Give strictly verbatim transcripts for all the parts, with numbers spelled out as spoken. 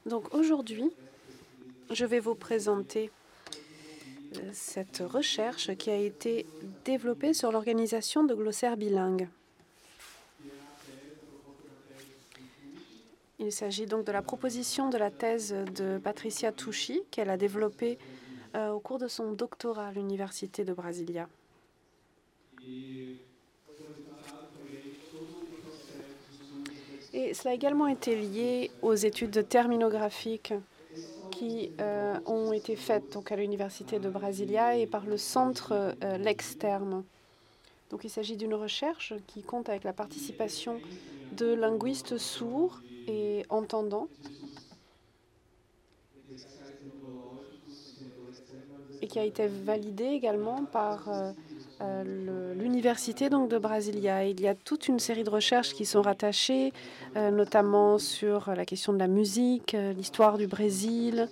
Donc aujourd'hui, je vais vous présenter euh, cette recherche qui a été développée sur l'organisation de glossaires bilingues. Il s'agit donc de la proposition de la thèse de Patricia Tucci qu'elle a développée euh, au cours de son doctorat à l'Université de Brasilia. Et cela a également été lié aux études terminographiques qui euh, ont été faites donc, à l'Université de Brasilia et par le centre euh, Lexterm. Donc il s'agit d'une recherche qui compte avec la participation de linguistes sourds et entendants et qui a été validée également par euh, euh, l'Université donc, de Brasilia. Il y a toute une série de recherches qui sont rattachées, euh, notamment sur la question de la musique, euh, l'histoire du Brésil,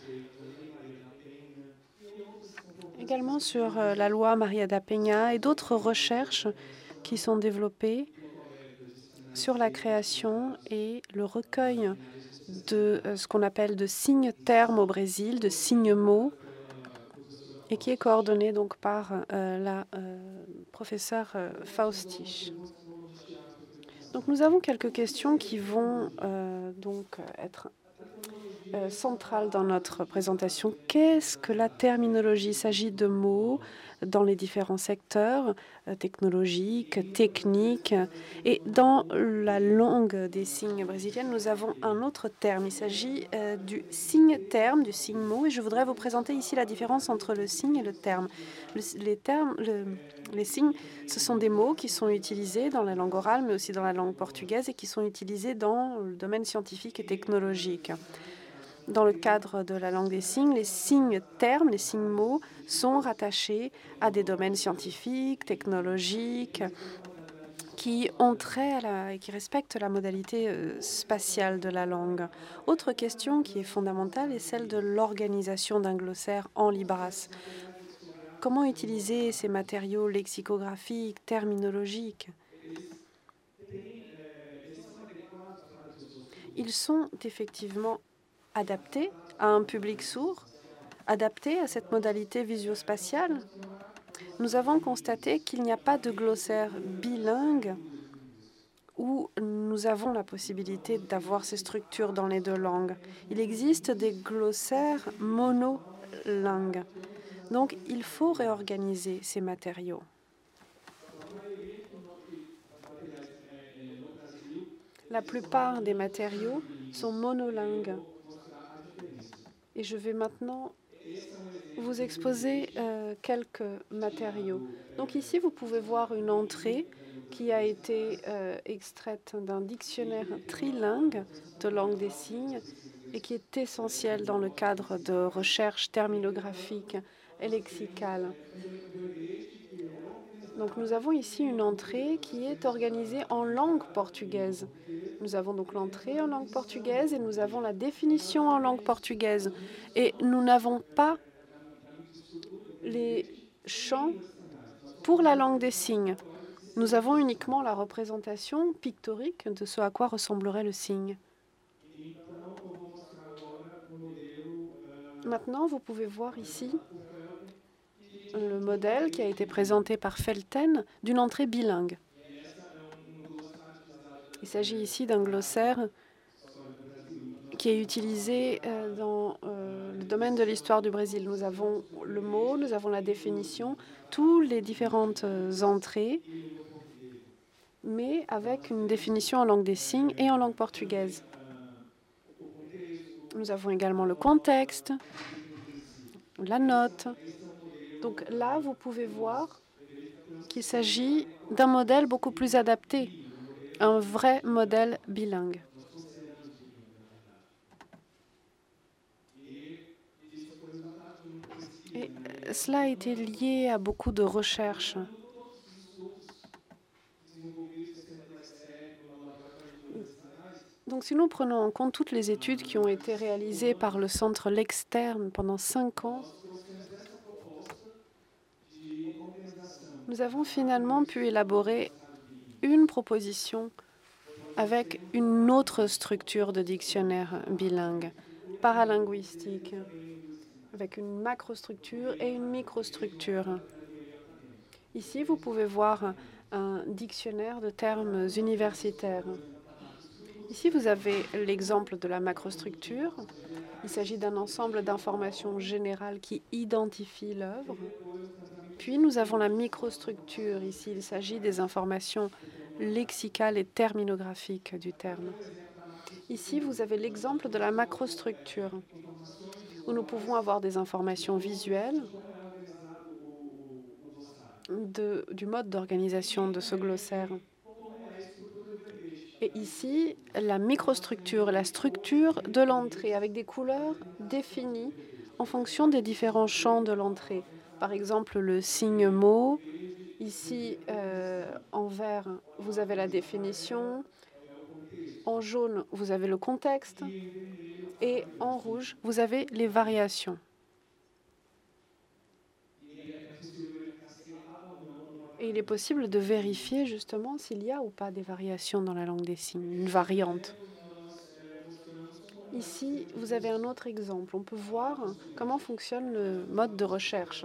également sur euh, la loi Maria da Penha et d'autres recherches qui sont développées sur la création et le recueil de euh, ce qu'on appelle de signes termes au Brésil, de signes mots, et qui est coordonné donc par euh, la euh, professeure euh, Faustich. Donc nous avons quelques questions qui vont euh, donc être euh, centrales dans notre présentation. Qu'est-ce que la terminologie? Il s'agit de mots dans les différents secteurs euh, technologiques, techniques. Et dans la langue des signes brésilienne, nous avons un autre terme. Il s'agit euh, du signe-terme, du signe-mot. Et je voudrais vous présenter ici la différence entre le signe et le terme. Le, les termes, le, les signes, ce sont des mots qui sont utilisés dans la langue orale, mais aussi dans la langue portugaise et qui sont utilisés dans le domaine scientifique et technologique. Dans le cadre de la langue des signes, les signes termes, les signes mots, sont rattachés à des domaines scientifiques, technologiques, qui ont trait à la, et qui respectent la modalité euh, spatiale de la langue. Autre question qui est fondamentale est celle de l'organisation d'un glossaire en libras. Comment utiliser ces matériaux lexicographiques, terminologiques? Ils sont effectivement adaptés à un public sourd, adaptés à cette modalité visio-spatiale. Nous avons constaté qu'il n'y a pas de glossaire bilingue où nous avons la possibilité d'avoir ces structures dans les deux langues. Il existe des glossaires monolingues. Donc, il faut réorganiser ces matériaux. La plupart des matériaux sont monolingues. Et je vais maintenant vous exposer euh, quelques matériaux. Donc ici, vous pouvez voir une entrée qui a été euh, extraite d'un dictionnaire trilingue de langue des signes et qui est essentiel dans le cadre de recherche terminographique et lexicale. Donc nous avons ici une entrée qui est organisée en langue portugaise. Nous avons donc l'entrée en langue portugaise et nous avons la définition en langue portugaise. Et nous n'avons pas les champs pour la langue des signes. Nous avons uniquement la représentation pictorique de ce à quoi ressemblerait le signe. Maintenant, vous pouvez voir ici le modèle qui a été présenté par Felten d'une entrée bilingue. Il s'agit ici d'un glossaire qui est utilisé euh, dans euh, le domaine de l'histoire du Brésil. Nous avons le mot, nous avons la définition, toutes les différentes euh, entrées, mais avec une définition en langue des signes et en langue portugaise. Nous avons également le contexte, la note. Donc là, vous pouvez voir qu'il s'agit d'un modèle beaucoup plus adapté, un vrai modèle bilingue. Et cela a été lié à beaucoup de recherches. Donc si nous prenons en compte toutes les études qui ont été réalisées par le centre Lexterm pendant cinq ans, nous avons finalement pu élaborer une proposition avec une autre structure de dictionnaire bilingue. paralinguistique, avec une macrostructure et une microstructure. Ici, vous pouvez voir un dictionnaire de termes universitaires. Ici, vous avez l'exemple de la macrostructure. Il s'agit d'un ensemble d'informations générales qui identifient l'œuvre. Puis, nous avons la microstructure. Ici, il s'agit des informations lexicales et terminographiques du terme. Ici, vous avez l'exemple de la macrostructure, où nous pouvons avoir des informations visuelles de, du mode d'organisation de ce glossaire. Et ici, la microstructure, la structure de l'entrée, avec des couleurs définies en fonction des différents champs de l'entrée. Par exemple, le signe mot. Ici, euh, en vert, vous avez la définition. En jaune, vous avez le contexte. Et en rouge, vous avez les variations. Et il est possible de vérifier justement s'il y a ou pas des variations dans la langue des signes, une variante. Ici, vous avez un autre exemple. On peut voir comment fonctionne le mode de recherche.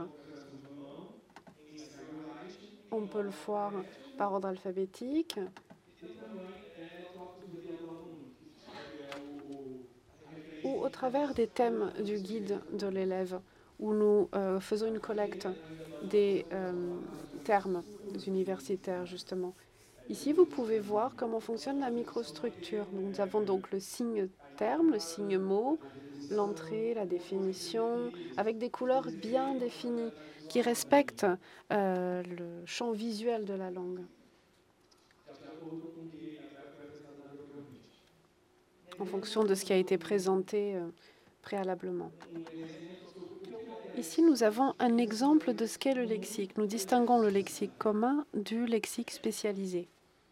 On peut le voir par ordre alphabétique. Ou au travers des thèmes du guide de l'élève, où nous euh, faisons une collecte des euh, termes universitaires, justement. Ici, vous pouvez voir comment fonctionne la microstructure. Nous avons donc le signe terme, le signe mot, l'entrée, la définition, avec des couleurs bien définies qui respectent euh, le champ visuel de la langue. En fonction de ce qui a été présenté euh, préalablement. Ici, nous avons un exemple de ce qu'est le lexique. Nous distinguons le lexique commun du lexique spécialisé.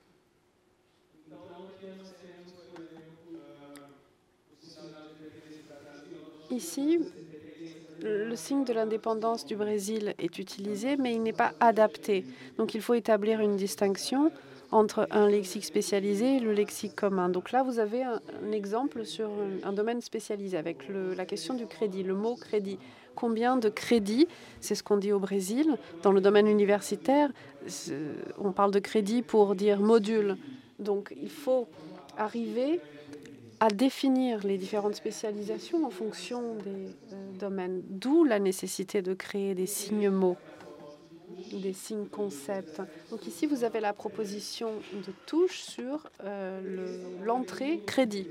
Ici, le signe de l'indépendance du Brésil est utilisé, mais il n'est pas adapté. Donc, il faut établir une distinction entre un lexique spécialisé et le lexique commun. Donc là, vous avez un, un exemple sur un, un domaine spécialisé avec le, la question du crédit, le mot crédit. Combien de crédits, c'est ce qu'on dit au Brésil, dans le domaine universitaire, on parle de crédit pour dire module. Donc il faut arriver à définir les différentes spécialisations en fonction des euh, domaines, d'où la nécessité de créer des signes mots, des signes concepts. Donc ici, vous avez la proposition de touche sur euh, l'entrée crédit.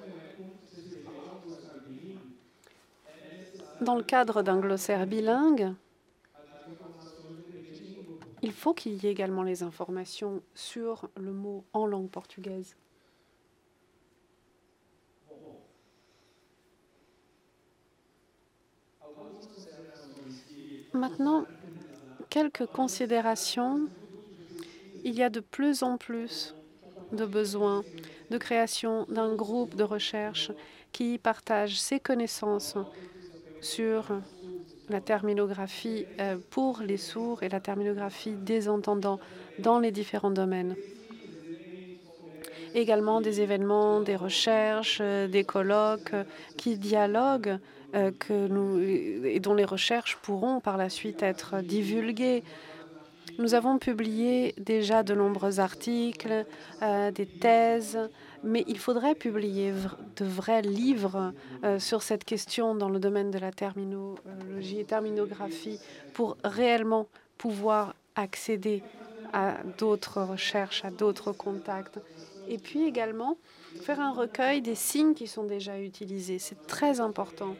Dans le cadre d'un glossaire bilingue, il faut qu'il y ait également les informations sur le mot en langue portugaise. Maintenant, quelques considérations. Il y a de plus en plus de besoins de création d'un groupe de recherche qui partage ses connaissances sur la terminographie pour les sourds et la terminographie des entendants dans les différents domaines. Également des événements, des recherches, des colloques qui dialoguent que nous, et dont les recherches pourront par la suite être divulguées. Nous avons publié déjà de nombreux articles, euh, des thèses, mais il faudrait publier de vrais livres euh, sur cette question dans le domaine de la terminologie et terminographie pour réellement pouvoir accéder à d'autres recherches, à d'autres contacts. Et puis également faire un recueil des signes qui sont déjà utilisés. C'est très important.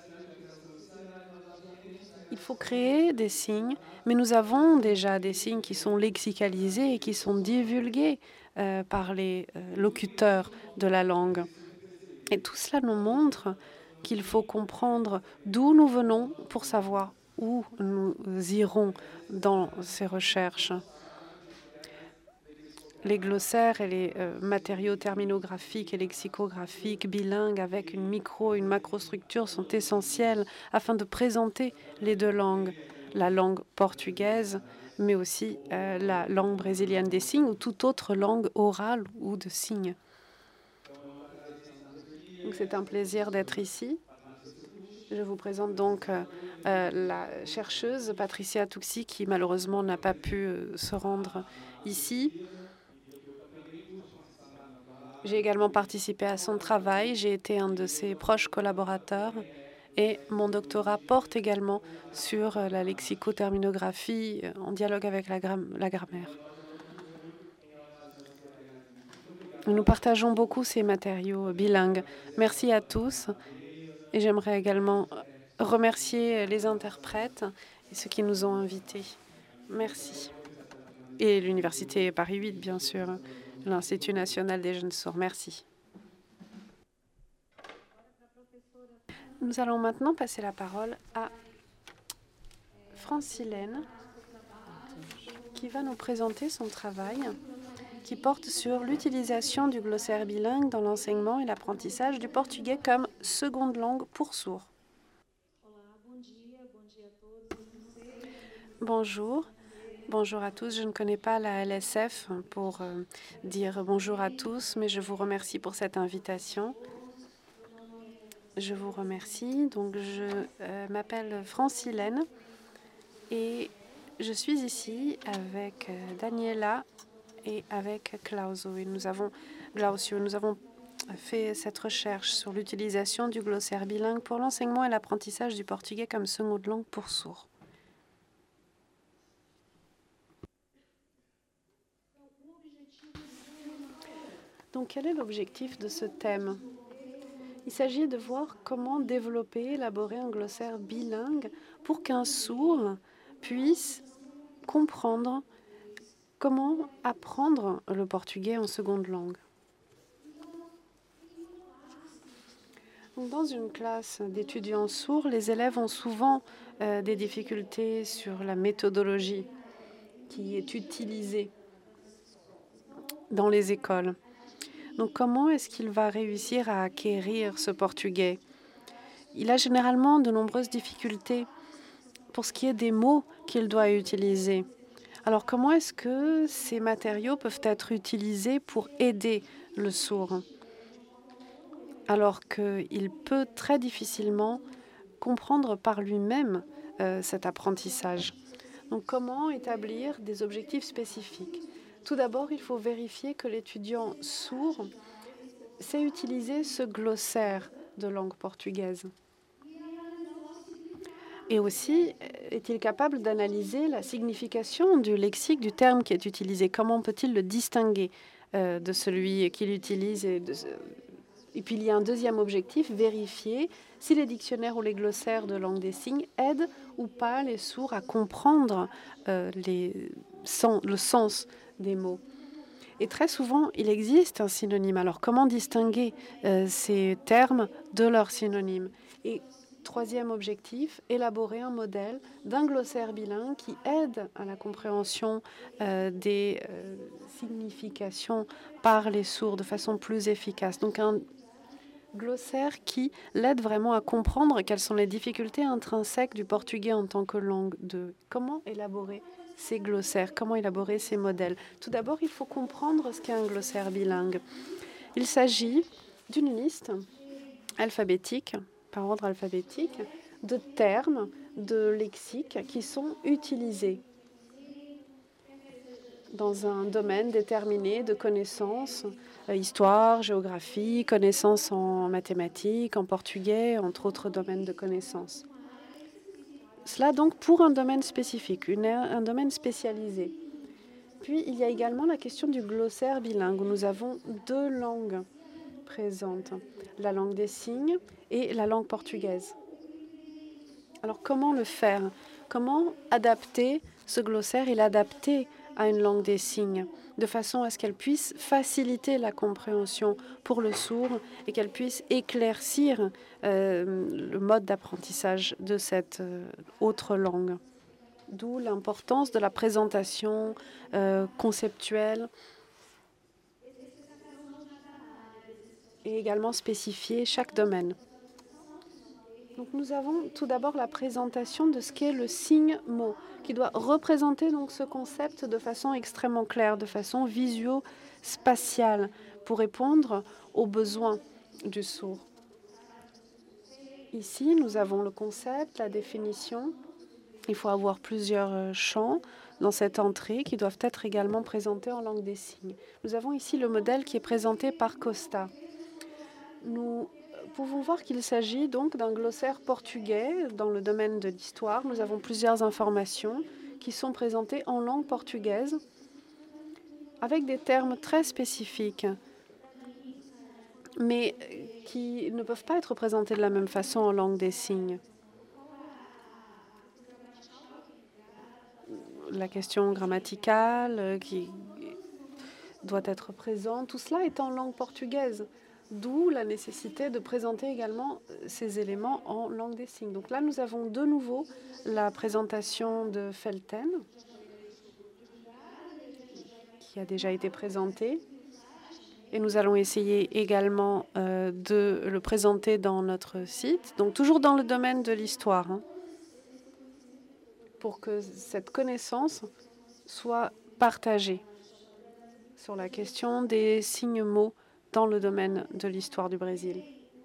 Il faut créer des signes, mais nous avons déjà des signes qui sont lexicalisés et qui sont divulgués euh, par les euh, locuteurs de la langue. Et tout cela nous montre qu'il faut comprendre d'où nous venons pour savoir où nous irons dans ces recherches. Les glossaires et les euh, matériaux terminographiques et lexicographiques bilingues avec une micro et une macrostructure sont essentiels afin de présenter les deux langues, la langue portugaise, mais aussi euh, la langue brésilienne des signes ou toute autre langue orale ou de signes. C'est un plaisir d'être ici. Je vous présente donc euh, euh, la chercheuse Patricia Tuxi qui malheureusement n'a pas pu euh, se rendre ici. J'ai également participé à son travail. J'ai été un de ses proches collaborateurs. Et mon doctorat porte également sur euh, la lexicoterminographie euh, en dialogue avec la, gram la grammaire. Nous partageons beaucoup ces matériaux bilingues. Merci à tous. Et j'aimerais également remercier les interprètes et ceux qui nous ont invités. Merci. Et l'Université Paris huit, bien sûr, l'Institut national des jeunes sourds. Merci. Nous allons maintenant passer la parole à Francilène, qui va nous présenter son travail qui porte sur l'utilisation du glossaire bilingue dans l'enseignement et l'apprentissage du portugais comme seconde langue pour sourds. Bonjour. Bonjour à tous. Je ne connais pas la L S F pour euh, dire bonjour à tous, mais je vous remercie pour cette invitation. Je vous remercie. Donc, je euh, m'appelle Francilène et je suis ici avec euh, Daniela et avec Clauso. Et nous avons, Glausio, nous avons fait cette recherche sur l'utilisation du glossaire bilingue pour l'enseignement et l'apprentissage du portugais comme seconde langue pour sourds. Donc, quel est l'objectif de ce thème? Il s'agit de voir comment développer, élaborer un glossaire bilingue pour qu'un sourd puisse comprendre comment apprendre le portugais en seconde langue. Dans une classe d'étudiants sourds, les élèves ont souvent euh, des difficultés sur la méthodologie qui est utilisée dans les écoles. Donc, comment est-ce qu'il va réussir à acquérir ce portugais? Il a généralement de nombreuses difficultés pour ce qui est des mots qu'il doit utiliser. Alors, comment est-ce que ces matériaux peuvent être utilisés pour aider le sourd, alors qu'il peut très difficilement comprendre par lui-même euh, cet apprentissage? Donc, comment établir des objectifs spécifiques? Tout d'abord, il faut vérifier que l'étudiant sourd sait utiliser ce glossaire de langue portugaise. Et aussi, est-il capable d'analyser la signification du lexique du terme qui est utilisé? Comment peut-il le distinguer euh, de celui qu'il utilise? Et, de... et puis, il y a un deuxième objectif, vérifier si les dictionnaires ou les glossaires de langue des signes aident ou pas les sourds à comprendre euh, les... Sans... le sens des mots. Et très souvent, il existe un synonyme. Alors, comment distinguer euh, ces termes de leurs synonymes? Et troisième objectif, élaborer un modèle d'un glossaire bilingue qui aide à la compréhension euh, des euh, significations par les sourds de façon plus efficace. Donc, un glossaire qui l'aide vraiment à comprendre quelles sont les difficultés intrinsèques du portugais en tant que langue. De comment élaborer ces glossaires, comment élaborer ces modèles. Tout d'abord, il faut comprendre ce qu'est un glossaire bilingue. Il s'agit d'une liste alphabétique, par ordre alphabétique, de termes, de lexiques qui sont utilisés dans un domaine déterminé de connaissances, euh, histoire, géographie, connaissances en mathématiques, en portugais, entre autres domaines de connaissances. Cela donc pour un domaine spécifique, une, un domaine spécialisé. Puis il y a également la question du glossaire bilingue, où nous avons deux langues présentes, la langue des signes et la langue portugaise. Alors comment le faire? Comment adapter ce glossaire et l'adapter à une langue des signes, de façon à ce qu'elle puisse faciliter la compréhension pour le sourd et qu'elle puisse éclaircir euh, le mode d'apprentissage de cette euh, autre langue. D'où l'importance de la présentation euh, conceptuelle et également spécifier chaque domaine. Donc nous avons tout d'abord la présentation de ce qu'est le signe-mot, qui doit représenter donc ce concept de façon extrêmement claire, de façon visio-spatiale, pour répondre aux besoins du sourd. Ici, nous avons le concept, la définition. Il faut avoir plusieurs champs dans cette entrée qui doivent être également présentés en langue des signes. Nous avons ici le modèle qui est présenté par Costa. Nous pouvons voir qu'il s'agit donc d'un glossaire portugais dans le domaine de l'histoire. Nous avons plusieurs informations qui sont présentées en langue portugaise avec des termes très spécifiques, mais qui ne peuvent pas être présentés de la même façon en langue des signes. La question grammaticale qui doit être présente, tout cela est en langue portugaise, d'où la nécessité de présenter également ces éléments en langue des signes. Donc là, nous avons de nouveau la présentation de Felten, qui a déjà été présentée. Et nous allons essayer également euh, de le présenter dans notre site, donc toujours dans le domaine de l'histoire, hein, pour que cette connaissance soit partagée sur la question des signes mots dans le domaine de l'histoire du Brésil.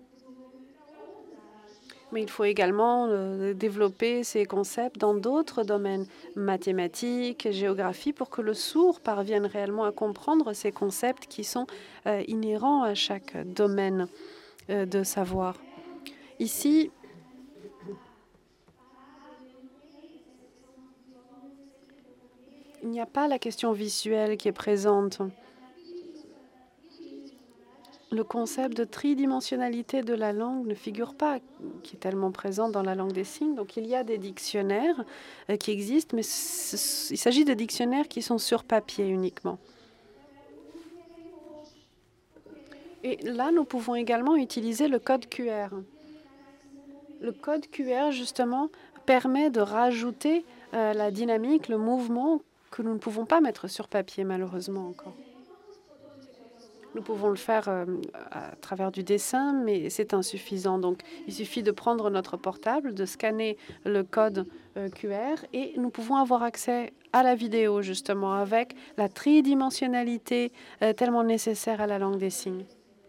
Mais il faut également euh, développer ces concepts dans d'autres domaines, mathématiques, géographie, pour que le sourd parvienne réellement à comprendre ces concepts qui sont euh, inhérents à chaque domaine euh, de savoir. Ici, il n'y a pas la question visuelle qui est présente. Le concept de tridimensionnalité de la langue ne figure pas, qui est tellement présent dans la langue des signes. Donc il y a des dictionnaires euh, qui existent, mais il s'agit de dictionnaires qui sont sur papier uniquement. Et là, nous pouvons également utiliser le code Q R. Le code Q R, justement, permet de rajouter euh, la dynamique, le mouvement que nous ne pouvons pas mettre sur papier, malheureusement, encore. Nous pouvons le faire euh, à travers du dessin, mais c'est insuffisant. Donc, il suffit de prendre notre portable, de scanner le code euh, Q R et nous pouvons avoir accès à la vidéo, justement, avec la tridimensionnalité euh, tellement nécessaire à la langue des signes.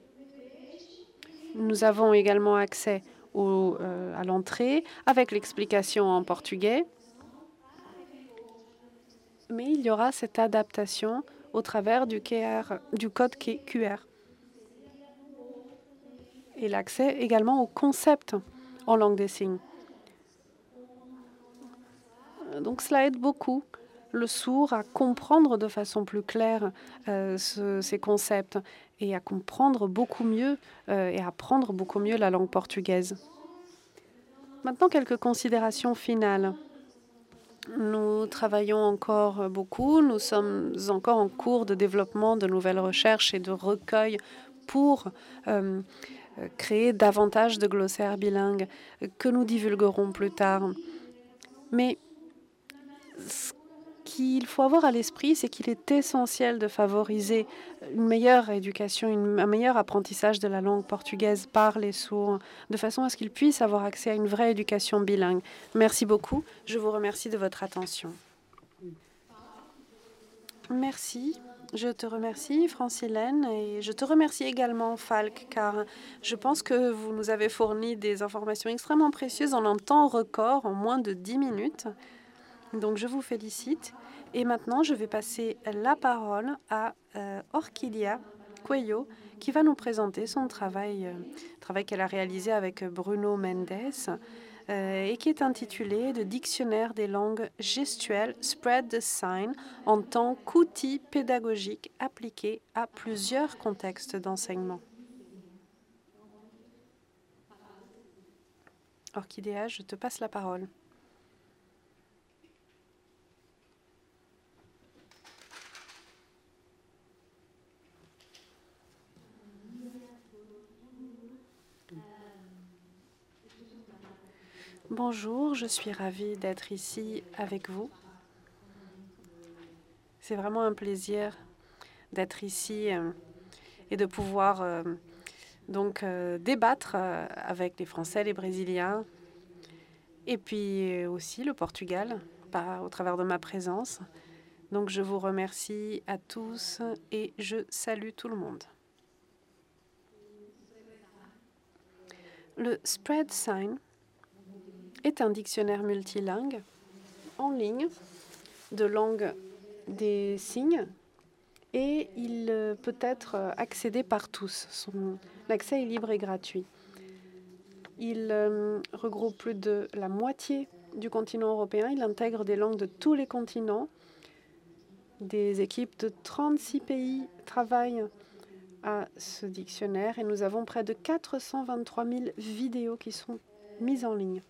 Nous avons également accès au, euh, à l'entrée avec l'explication en portugais. Mais il y aura cette adaptation au travers du, Q R, du code Q R. Et l'accès également au concept en langue des signes. Donc cela aide beaucoup le sourd à comprendre de façon plus claire euh, ce, ces concepts et à comprendre beaucoup mieux euh, et à apprendre beaucoup mieux la langue portugaise. Maintenant, quelques considérations finales. Nous travaillons encore beaucoup, nous sommes encore en cours de développement de nouvelles recherches et de recueils pour euh, créer davantage de glossaires bilingues que nous divulguerons plus tard. Mais ce qu'il faut avoir à l'esprit, c'est qu'il est essentiel de favoriser une meilleure éducation, une, un meilleur apprentissage de la langue portugaise par les sourds, de façon à ce qu'ils puissent avoir accès à une vraie éducation bilingue. Merci beaucoup. Je vous remercie de votre attention. Merci. Je te remercie, Francilène, et je te remercie également, Falk, car je pense que vous nous avez fourni des informations extrêmement précieuses en un temps record, en moins de dix minutes. Donc, je vous félicite. Et maintenant, je vais passer la parole à euh, Orquídea Cuello, qui va nous présenter son travail, euh, travail qu'elle a réalisé avec Bruno Mendes, euh, et qui est intitulé « De dictionnaire des langues gestuelles Spread the Sign en tant qu'outil pédagogique appliqué à plusieurs contextes d'enseignement ». Orquídea, je te passe la parole. Bonjour, je suis ravie d'être ici avec vous. C'est vraiment un plaisir d'être ici euh, et de pouvoir euh, donc euh, débattre euh, avec les Français, les Brésiliens et puis aussi le Portugal par, au travers de ma présence. Donc je vous remercie à tous et je salue tout le monde. Le SpreadSign est un dictionnaire multilingue en ligne de langue des signes et il euh, peut être euh, accédé par tous. Son accès est libre et gratuit. Il euh, regroupe plus de la moitié du continent européen. Il intègre des langues de tous les continents. Des équipes de trente-six pays travaillent à ce dictionnaire et nous avons près de quatre cent vingt-trois mille vidéos qui sont mises en ligne.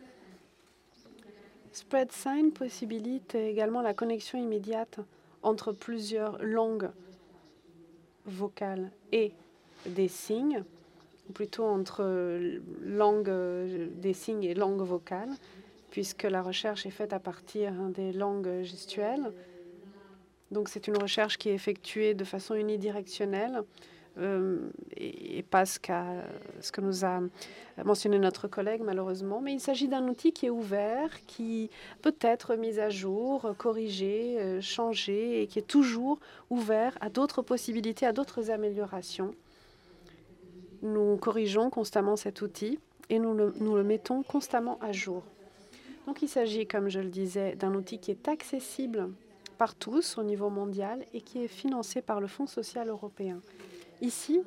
SpreadSign possibilite également la connexion immédiate entre plusieurs langues vocales et des signes, ou plutôt entre langue des signes et langue vocale, puisque la recherche est faite à partir des langues gestuelles. Donc c'est une recherche qui est effectuée de façon unidirectionnelle euh, et, et pas ce, qu'a, ce que nous a mentionné notre collègue malheureusement. Mais il s'agit d'un outil qui est ouvert, qui peut être mis à jour, corrigé, euh, changé et qui est toujours ouvert à d'autres possibilités, à d'autres améliorations. Nous corrigeons constamment cet outil et nous le, nous le mettons constamment à jour. Donc il s'agit, comme je le disais, d'un outil qui est accessible par tous au niveau mondial et qui est financé par le Fonds social européen. Ici,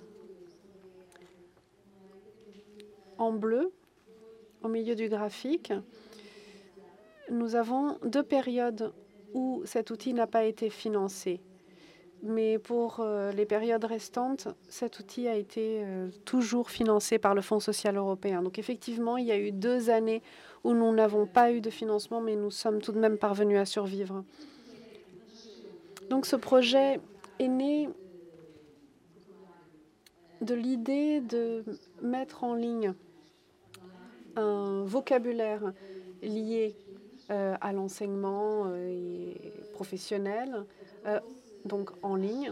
en bleu, au milieu du graphique, nous avons deux périodes où cet outil n'a pas été financé. Mais pour euh, les périodes restantes, cet outil a été euh, toujours financé par le Fonds social européen. Donc effectivement, il y a eu deux années où nous n'avons pas eu de financement, mais nous sommes tout de même parvenus à survivre. Donc ce projet est né de l'idée de mettre en ligne un vocabulaire lié euh, à l'enseignement euh, et professionnel, euh, donc en ligne,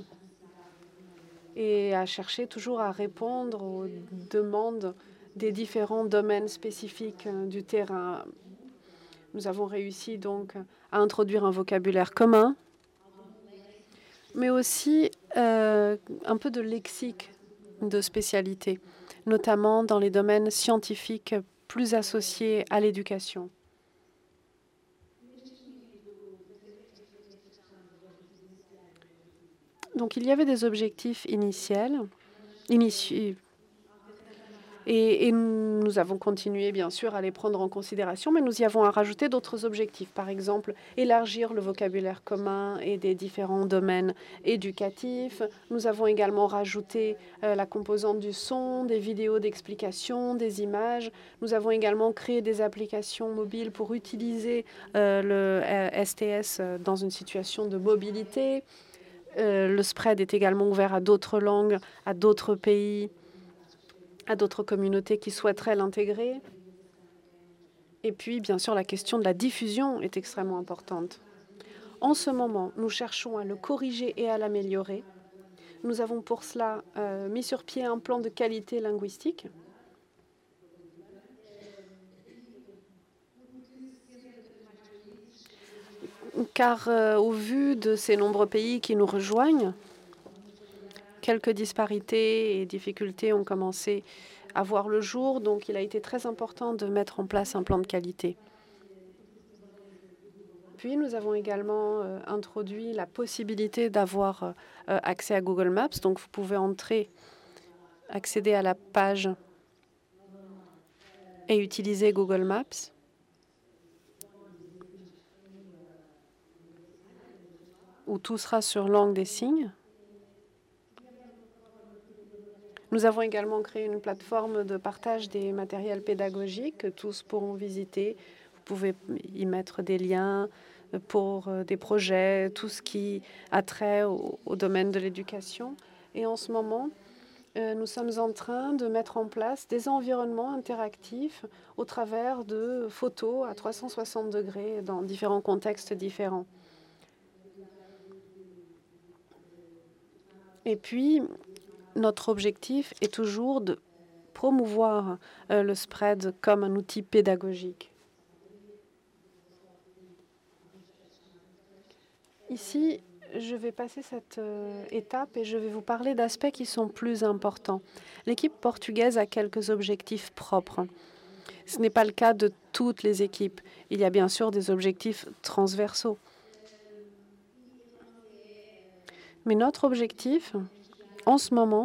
et à chercher toujours à répondre aux demandes des différents domaines spécifiques euh, du terrain. Nous avons réussi donc à introduire un vocabulaire commun, mais aussi euh, un peu de lexique de spécialité, notamment dans les domaines scientifiques plus associés à l'éducation. Donc il y avait des objectifs initiels, initiés, et, et nous avons continué bien sûr à les prendre en considération, mais nous y avons à rajouter d'autres objectifs. Par exemple, élargir le vocabulaire commun et des différents domaines éducatifs. Nous avons également rajouté euh, la composante du son, des vidéos d'explication, des images. Nous avons également créé des applications mobiles pour utiliser euh, le euh, S T S dans une situation de mobilité. Euh, le spread est également ouvert à d'autres langues, à d'autres pays, à d'autres communautés qui souhaiteraient l'intégrer. Et puis, bien sûr, la question de la diffusion est extrêmement importante. En ce moment, nous cherchons à le corriger et à l'améliorer. Nous avons pour cela euh, mis sur pied un plan de qualité linguistique. Car euh, au vu de ces nombreux pays qui nous rejoignent, quelques disparités et difficultés ont commencé à voir le jour, donc il a été très important de mettre en place un plan de qualité. Puis nous avons également euh, introduit la possibilité d'avoir euh, accès à Google Maps, donc vous pouvez entrer, accéder à la page et utiliser Google Maps. Où tout sera sur langue des signes. Nous avons également créé une plateforme de partage des matériels pédagogiques que tous pourront visiter. Vous pouvez y mettre des liens pour des projets, tout ce qui a trait au, au domaine de l'éducation. Et en ce moment, euh, nous sommes en train de mettre en place des environnements interactifs au travers de photos à trois cent soixante degrés dans différents contextes différents. Et puis, notre objectif est toujours de promouvoir euh, le spread comme un outil pédagogique. Ici, je vais passer cette euh, étape et je vais vous parler d'aspects qui sont plus importants. L'équipe portugaise a quelques objectifs propres. Ce n'est pas le cas de toutes les équipes. Il y a bien sûr des objectifs transversaux. Mais notre objectif, en ce moment,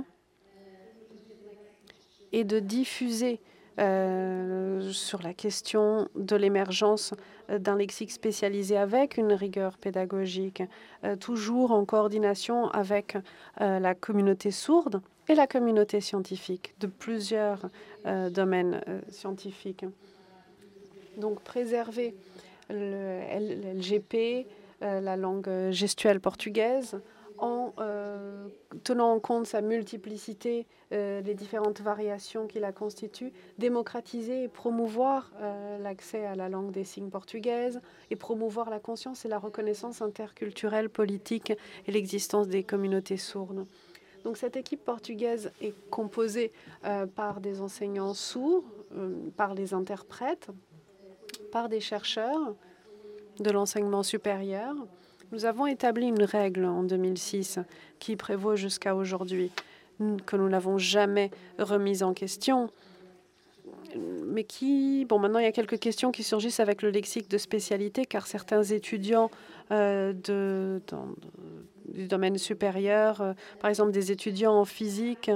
est de diffuser euh, sur la question de l'émergence d'un lexique spécialisé avec une rigueur pédagogique, euh, toujours en coordination avec euh, la communauté sourde et la communauté scientifique de plusieurs euh, domaines euh, scientifiques. Donc préserver le L G P, euh, la langue gestuelle portugaise, en euh, tenant en compte sa multiplicité, euh, les différentes variations qui la constituent, démocratiser et promouvoir euh, l'accès à la langue des signes portugaise et promouvoir la conscience et la reconnaissance interculturelle, politique et l'existence des communautés sourdes. Donc cette équipe portugaise est composée euh, par des enseignants sourds, euh, par des interprètes, par des chercheurs de l'enseignement supérieur. Nous avons établi une règle en deux mille six qui prévaut jusqu'à aujourd'hui, que nous n'avons jamais remise en question, mais qui, bon, maintenant il y a quelques questions qui surgissent avec le lexique de spécialité, car certains étudiants euh, de, dans, du domaine supérieur, euh, par exemple des étudiants en physique,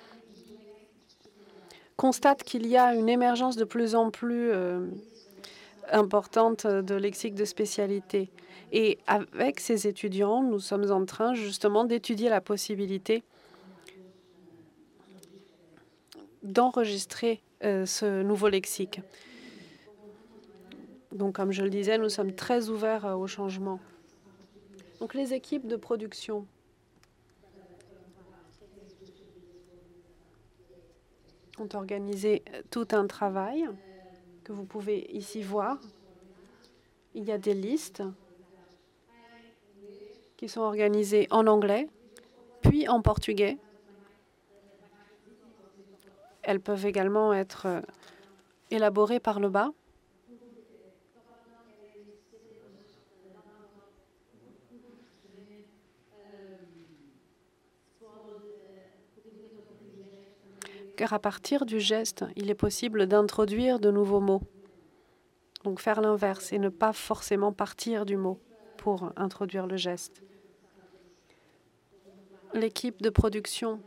constatent qu'il y a une émergence de plus en plus euh, importante de lexique de spécialité. Et avec ces étudiants, nous sommes en train justement d'étudier la possibilité d'enregistrer euh, ce nouveau lexique. Donc, comme je le disais, nous sommes très ouverts euh, au changement. Donc, les équipes de production ont organisé tout un travail que vous pouvez ici voir. Il y a des listes qui sont organisées en anglais, puis en portugais. Elles peuvent également être euh, élaborées par le bas. Car à partir du geste, il est possible d'introduire de nouveaux mots. Donc faire l'inverse et ne pas forcément partir du mot pour introduire le geste. L'équipe de production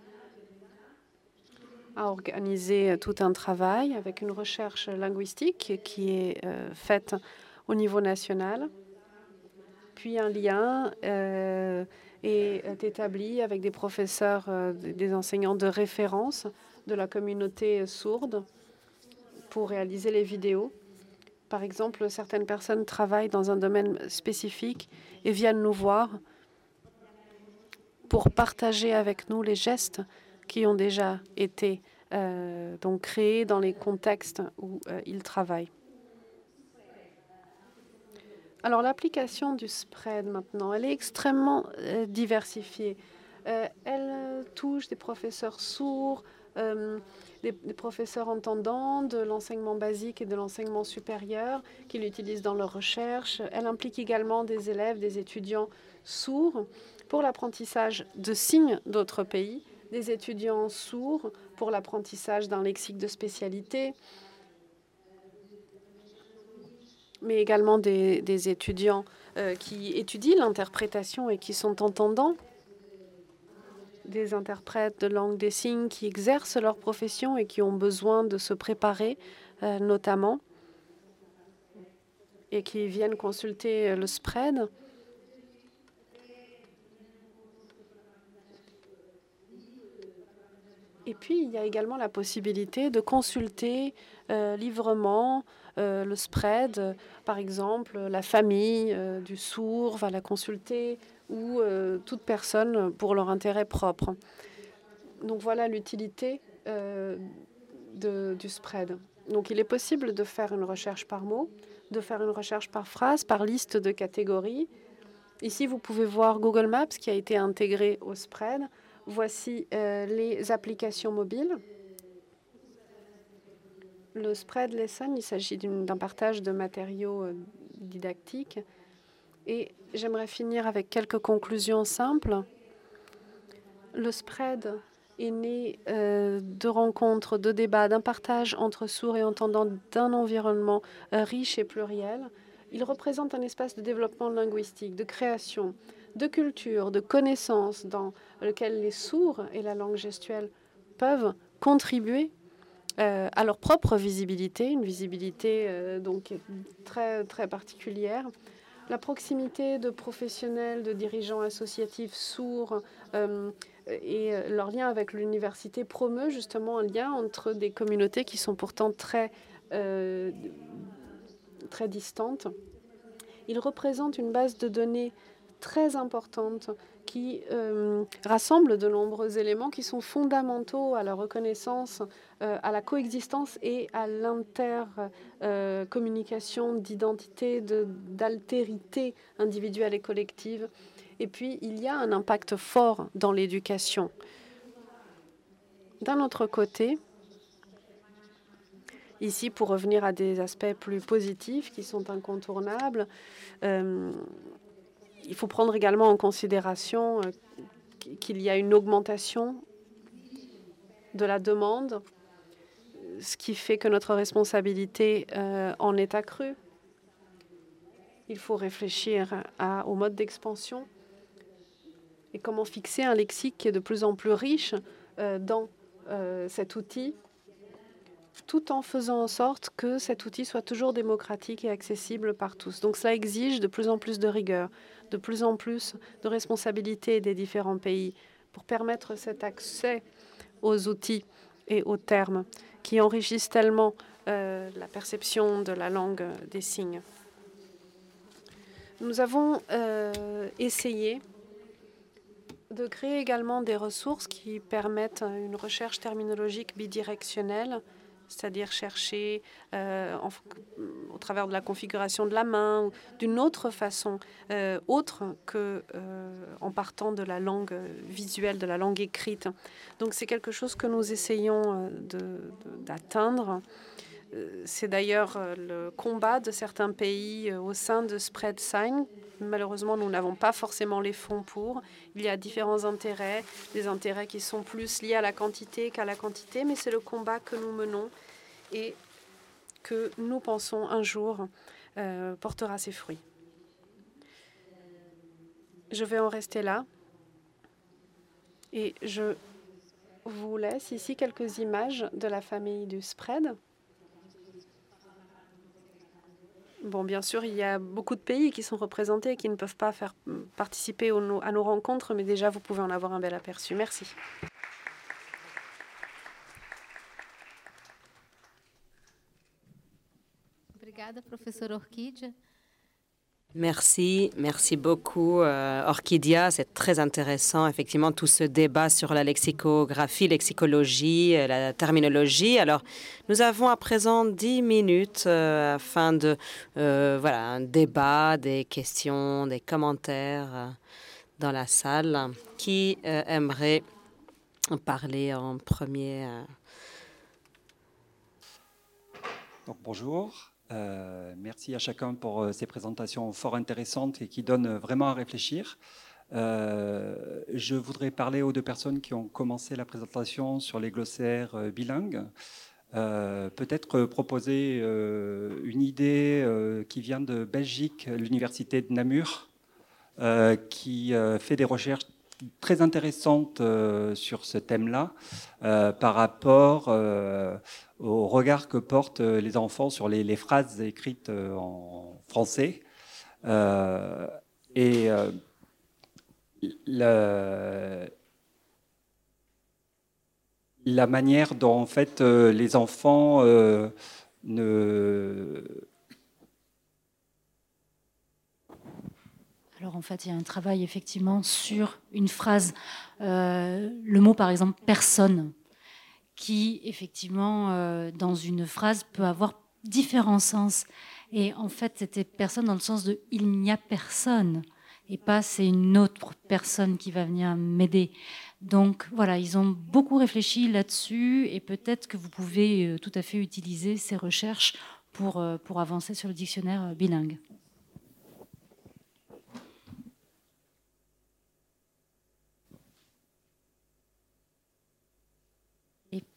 a organisé tout un travail avec une recherche linguistique qui est euh, faite au niveau national. Puis un lien euh, est établi avec des professeurs, euh, des enseignants de référence de la communauté sourde pour réaliser les vidéos. Par exemple, certaines personnes travaillent dans un domaine spécifique et viennent nous voir pour partager avec nous les gestes qui ont déjà été euh, donc créés dans les contextes où euh, ils travaillent. Alors, l'application du spread maintenant, elle est extrêmement euh, diversifiée. Euh, elle touche des professeurs sourds, euh, des, des professeurs entendants, de l'enseignement basique et de l'enseignement supérieur qui l'utilisent dans leurs recherches. Elle implique également des élèves, des étudiants sourds pour l'apprentissage de signes d'autres pays, des étudiants sourds pour l'apprentissage d'un lexique de spécialité, mais également des, des étudiants euh, qui étudient l'interprétation et qui sont entendants, des interprètes de langue des signes qui exercent leur profession et qui ont besoin de se préparer, euh, notamment, et qui viennent consulter le spread. Et puis, il y a également la possibilité de consulter euh, librement euh, le spread. Euh, par exemple, la famille euh, du sourd va la consulter ou euh, toute personne pour leur intérêt propre. Donc voilà l'utilité euh, de, du spread. Donc il est possible de faire une recherche par mot, de faire une recherche par phrase, par liste de catégories. Ici, vous pouvez voir Google Maps qui a été intégré au spread. Voici euh, les applications mobiles. Le spread lesson, il s'agit d'un partage de matériaux euh, didactiques Et j'aimerais finir avec quelques conclusions simples. Le spread est né euh, de rencontres, de débats, d'un partage entre sourds et entendants, d'un environnement euh, riche et pluriel. Il représente un espace de développement linguistique, de création, de culture, de connaissance dans lequel les sourds et la langue gestuelle peuvent contribuer euh, à leur propre visibilité, une visibilité euh, donc très, très particulière. La proximité de professionnels, de dirigeants associatifs sourds euh, et leur lien avec l'université promeut justement un lien entre des communautés qui sont pourtant très, euh, très distantes. Il représente une base de données très importante qui euh, rassemble de nombreux éléments qui sont fondamentaux à la reconnaissance, euh, à la coexistence et à l'intercommunication euh, d'identité, d'altérité individuelle et collective. Et puis, il y a un impact fort dans l'éducation. D'un autre côté, ici, pour revenir à des aspects plus positifs qui sont incontournables, euh, il faut prendre également en considération euh, qu'il y a une augmentation de la demande, ce qui fait que notre responsabilité euh, en est accrue. Il faut réfléchir à, au mode d'expansion et comment fixer un lexique qui est de plus en plus riche euh, dans euh, cet outil, tout en faisant en sorte que cet outil soit toujours démocratique et accessible par tous. Donc cela exige de plus en plus de rigueur, de plus en plus de responsabilité des différents pays pour permettre cet accès aux outils et aux termes qui enrichissent tellement euh, la perception de la langue des signes. Nous avons euh, essayé de créer également des ressources qui permettent une recherche terminologique bidirectionnelle, c'est-à-dire chercher euh, en, au travers de la configuration de la main ou d'une autre façon, euh, autre que euh, en partant de la langue visuelle, de la langue écrite. Donc c'est quelque chose que nous essayons de, de, d'atteindre. C'est d'ailleurs le combat de certains pays au sein de Spread Sign. Malheureusement, nous n'avons pas forcément les fonds pour. Il y a différents intérêts, des intérêts qui sont plus liés à la quantité qu'à la quantité, mais c'est le combat que nous menons et que nous pensons un jour euh, portera ses fruits. Je vais en rester là et je vous laisse ici quelques images de la famille du Spread. Bon, bien sûr, il y a beaucoup de pays qui sont représentés et qui ne peuvent pas faire participer au, à nos rencontres, mais déjà, vous pouvez en avoir un bel aperçu. Merci. Merci, merci beaucoup euh, Orchidia, c'est très intéressant effectivement tout ce débat sur la lexicographie, lexicologie, la terminologie. Alors nous avons à présent dix minutes euh, afin de euh, voilà un débat, des questions, des commentaires euh, dans la salle. Qui euh, aimerait parler en premier euh... Donc, bonjour. Euh, merci à chacun pour euh, ces présentations fort intéressantes et qui donnent vraiment à réfléchir. Euh, je voudrais parler aux deux personnes qui ont commencé la présentation sur les glossaires euh, bilingues. Euh, peut-être proposer euh, une idée euh, qui vient de Belgique, l'université de Namur, euh, qui euh, fait des recherches très intéressantes euh, sur ce thème-là euh, par rapport euh, au regard que portent les enfants sur les, les phrases écrites en français. Euh, et euh, le, la manière dont en fait les enfants euh, ne... Alors en fait, il y a un travail effectivement sur une phrase, euh, le mot par exemple « personne », qui effectivement euh, dans une phrase peut avoir différents sens. Et en fait, c'était personne dans le sens de « il n'y a personne » et pas « c'est une autre personne qui va venir m'aider ». Donc voilà, ils ont beaucoup réfléchi là-dessus et peut-être que vous pouvez euh, tout à fait utiliser ces recherches pour, euh, pour avancer sur le dictionnaire bilingue.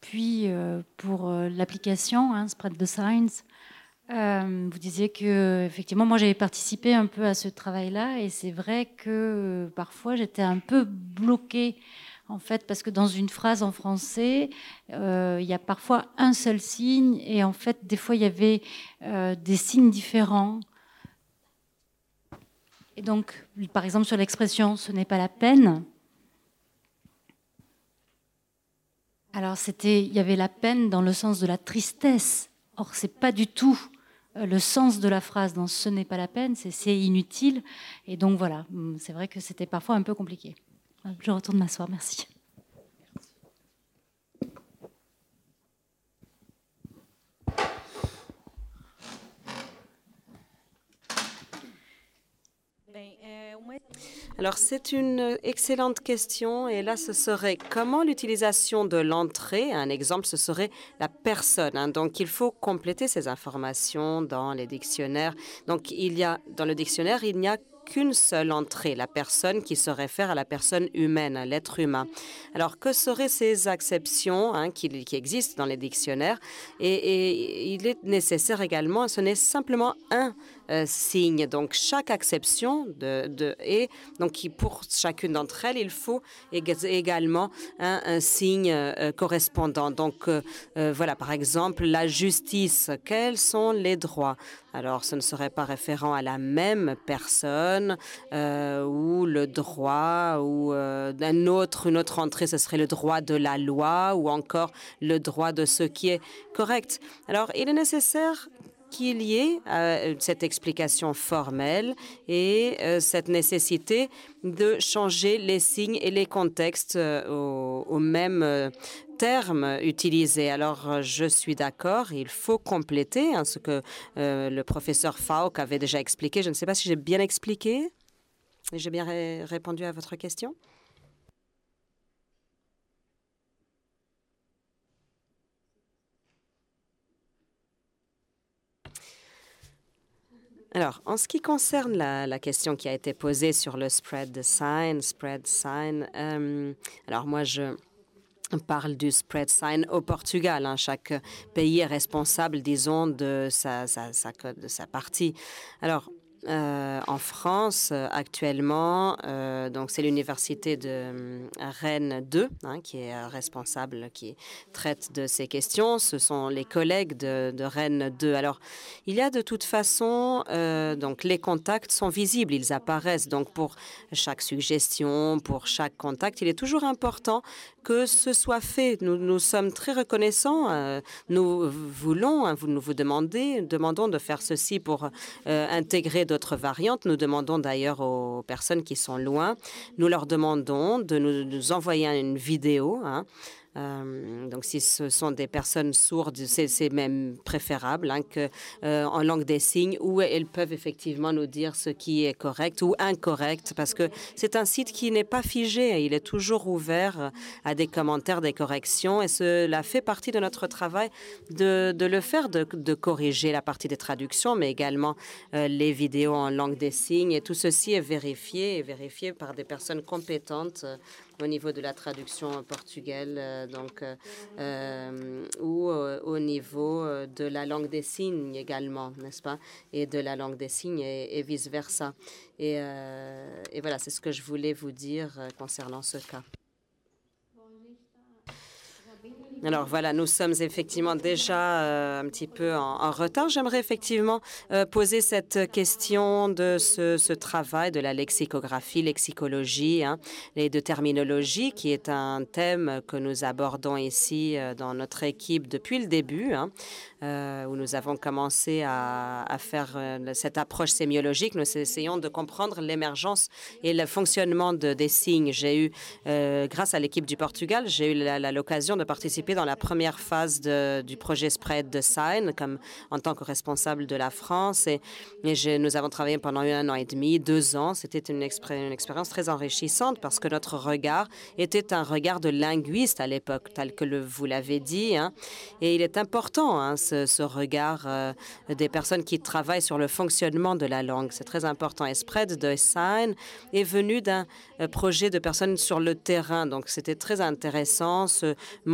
puis euh, pour euh, l'application, hein, Spread the Science, euh, vous disiez que effectivement, moi j'avais participé un peu à ce travail-là, et c'est vrai que euh, parfois j'étais un peu bloquée. En fait, parce que dans une phrase en français, euh, il y a parfois un seul signe, et en fait, des fois, il y avait euh, des signes différents. Et donc, par exemple, sur l'expression « ce n'est pas la peine », alors c'était, il y avait la peine dans le sens de la tristesse. Or, c'est pas du tout le sens de la phrase dans « ce n'est pas la peine », c'est « c'est inutile ». Et donc, voilà, c'est vrai que c'était parfois un peu compliqué. Je retourne m'asseoir, merci. Alors, c'est une excellente question. Et là, ce serait comment l'utilisation de l'entrée, un exemple, ce serait la personne. Hein. Donc, il faut compléter ces informations dans les dictionnaires. Donc, il y a, dans le dictionnaire, il n'y a qu'une seule entrée, la personne qui se réfère à la personne humaine, à l'être humain. Alors, que seraient ces acceptions hein, qui, qui existent dans les dictionnaires? Et, et il est nécessaire également, ce n'est simplement un euh, signe. Donc, chaque acception de, de, et donc pour chacune d'entre elles, il faut également hein, un signe euh, correspondant. Donc, euh, euh, voilà, par exemple, la justice. Quels sont les droits? Alors, ce ne serait pas référent à la même personne euh, ou le droit ou euh, un autre, une autre entrée, ce serait le droit de la loi ou encore le droit de ce qui est correct. Alors, il est nécessaire qu'il y ait euh, cette explication formelle et euh, cette nécessité de changer les signes et les contextes euh, au, au même euh, terme utilisé. Alors, je suis d'accord, il faut compléter hein, ce que euh, le professeur Falk avait déjà expliqué. Je ne sais pas si j'ai bien expliqué. J'ai bien ré répondu à votre question. Alors, en ce qui concerne la, la question qui a été posée sur le spread the sign, spread sign, euh, alors moi, je parle du spread sign au Portugal. Hein. Chaque pays est responsable, disons, de sa, sa, sa, de sa partie. Alors, Euh, en France, euh, actuellement, euh, donc c'est l'université de euh, Rennes deux hein, qui est euh, responsable, qui traite de ces questions. Ce sont les collègues de, de Rennes deux. Alors, il y a de toute façon, euh, donc les contacts sont visibles, ils apparaissent. Donc, pour chaque suggestion, pour chaque contact, il est toujours important que ce soit fait. Nous, nous sommes très reconnaissants. Euh, nous voulons, hein, vous, nous vous demandez, demandons de faire ceci pour euh, intégrer d'autres variantes. Nous demandons d'ailleurs aux personnes qui sont loin, nous leur demandons de nous, de nous envoyer une vidéo. Hein. Euh, donc, si ce sont des personnes sourdes, c'est même préférable hein, que, euh, en langue des signes, où elles peuvent effectivement nous dire ce qui est correct ou incorrect, parce que c'est un site qui n'est pas figé. Il est toujours ouvert à des commentaires, des corrections, et cela fait partie de notre travail de, de le faire, de, de corriger la partie des traductions, mais également euh, les vidéos en langue des signes. Et tout ceci est vérifié, et vérifié par des personnes compétentes euh, au niveau de la traduction portugaise, euh, donc, euh, ou euh, au niveau euh, de la langue des signes également, n'est-ce pas? Et de la langue des signes et, et vice-versa. Et, euh, et voilà, c'est ce que je voulais vous dire euh, concernant ce cas. Alors voilà, nous sommes effectivement déjà euh, un petit peu en, en retard. J'aimerais effectivement euh, poser cette question de ce, ce travail de la lexicographie, lexicologie hein, et de terminologie, qui est un thème que nous abordons ici euh, dans notre équipe depuis le début, hein, euh, où nous avons commencé à, à faire euh, cette approche sémiologique. Nous essayons de comprendre l'émergence et le fonctionnement de, des signes. J'ai eu, euh, grâce à l'équipe du Portugal, j'ai eu l'occasion de participer dans la première phase de, du projet Spread the Sign, comme en tant que responsable de la France. Et, et je, nous avons travaillé pendant un an et demi, deux ans. C'était une, une expérience très enrichissante parce que notre regard était un regard de linguiste à l'époque, tel que le, vous l'avez dit. Hein. Et il est important, hein, ce, ce regard euh, des personnes qui travaillent sur le fonctionnement de la langue. C'est très important. Et Spread the Sign est venu d'un euh, projet de personnes sur le terrain. Donc, c'était très intéressant, ce monde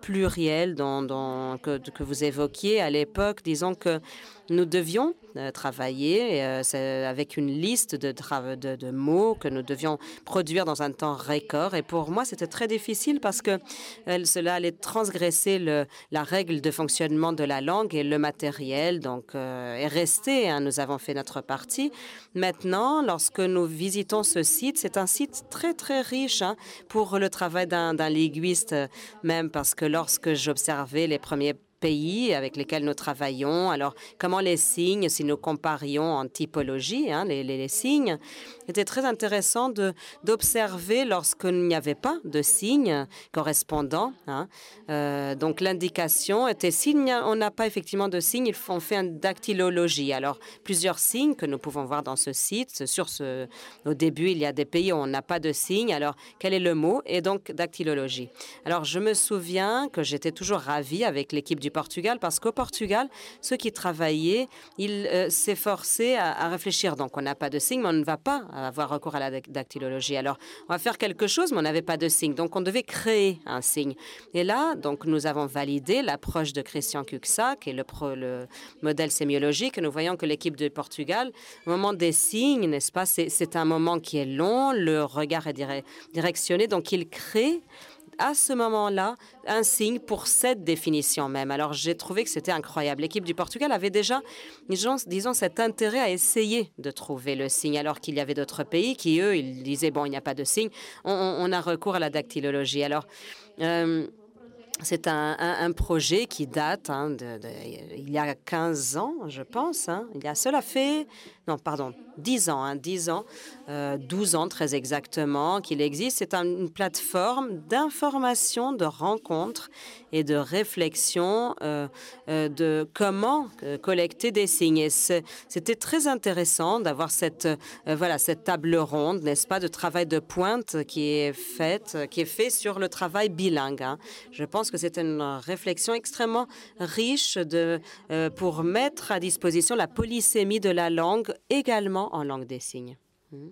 pluriel dont, dont, que, que vous évoquiez à l'époque. Disons que nous devions euh, travailler euh, avec une liste de, de, de mots que nous devions produire dans un temps record. Et pour moi, c'était très difficile parce que euh, cela allait transgresser le, la règle de fonctionnement de la langue et le matériel donc, euh, est resté. Hein, nous avons fait notre partie. Maintenant, lorsque nous visitons ce site, c'est un site très, très riche hein, pour le travail d'un linguiste, même parce que lorsque j'observais les premiers pays avec lesquels nous travaillons. Alors, comment les signes, si nous comparions en typologie, hein, les, les, les signes, c'était très intéressant d'observer lorsqu'il n'y avait pas de signes correspondants. Hein. Euh, donc, l'indication était, si on n'a pas effectivement de signes, on fait une dactylologie. Alors, plusieurs signes que nous pouvons voir dans ce site. Sur ce, au début, il y a des pays où on n'a pas de signes. Alors, quel est le mot? Et donc, dactylologie. Alors, je me souviens que j'étais toujours ravie avec l'équipe du Portugal parce qu'au Portugal, ceux qui travaillaient, ils euh, s'efforçaient à, à réfléchir. Donc, on n'a pas de signe, mais on ne va pas avoir recours à la dactylologie. Alors, on va faire quelque chose, mais on n'avait pas de signe. Donc, on devait créer un signe. Et là, donc, nous avons validé l'approche de Christian Cuxac et le, pro, le modèle sémiologique. Nous voyons que l'équipe du Portugal, au moment des signes, n'est-ce pas, c'est un moment qui est long, le regard est dire, directionné, donc il crée à ce moment-là, un signe pour cette définition même. Alors, j'ai trouvé que c'était incroyable. L'équipe du Portugal avait déjà, disons, disons, cet intérêt à essayer de trouver le signe, alors qu'il y avait d'autres pays qui, eux, ils disaient, bon, il n'y a pas de signe, on, on a recours à la dactylologie. Alors, euh, c'est un, un, un projet qui date hein, de, de, il y a quinze ans, je pense. Hein. Il y a cela fait, non, pardon, dix ans, hein, dix ans, euh, douze ans très exactement qu'il existe. C'est un, une plateforme d'information, de rencontres et de réflexion euh, euh, de comment euh, collecter des signes. Et c'était très intéressant d'avoir cette, euh, voilà, cette table ronde, n'est-ce pas, de travail de pointe qui est faite, qui est fait sur le travail bilingue. Hein. Je pense que c'est une réflexion extrêmement riche de, euh, pour mettre à disposition la polysémie de la langue également en langue des signes. Mmh.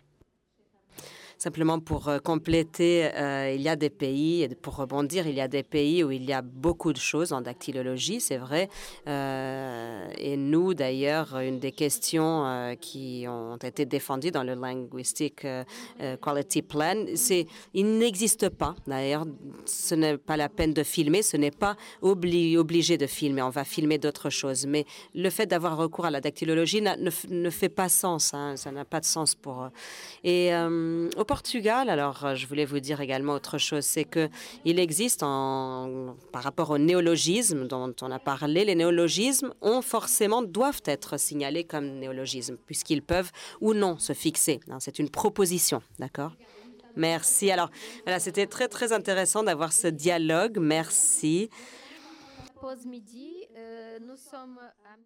Simplement pour euh, compléter, euh, il y a des pays, et pour rebondir, il y a des pays où il y a beaucoup de choses en dactylologie, c'est vrai. Euh, et nous, d'ailleurs, une des questions euh, qui ont été défendues dans le Linguistic euh, Quality Plan, c'est il n'existe pas, d'ailleurs, ce n'est pas la peine de filmer, ce n'est pas obli obligé de filmer, on va filmer d'autres choses. Mais le fait d'avoir recours à la dactylologie ne, ne fait pas sens, hein, ça n'a pas de sens pour... Et euh, au Portugal, alors je voulais vous dire également autre chose, c'est que il existe en, par rapport au néologisme dont on a parlé, les néologismes ont forcément doivent être signalés comme néologismes puisqu'ils peuvent ou non se fixer. C'est une proposition, d'accord? Merci. Alors voilà, c'était très très intéressant d'avoir ce dialogue. Merci. Pause midi, euh, nous sommes à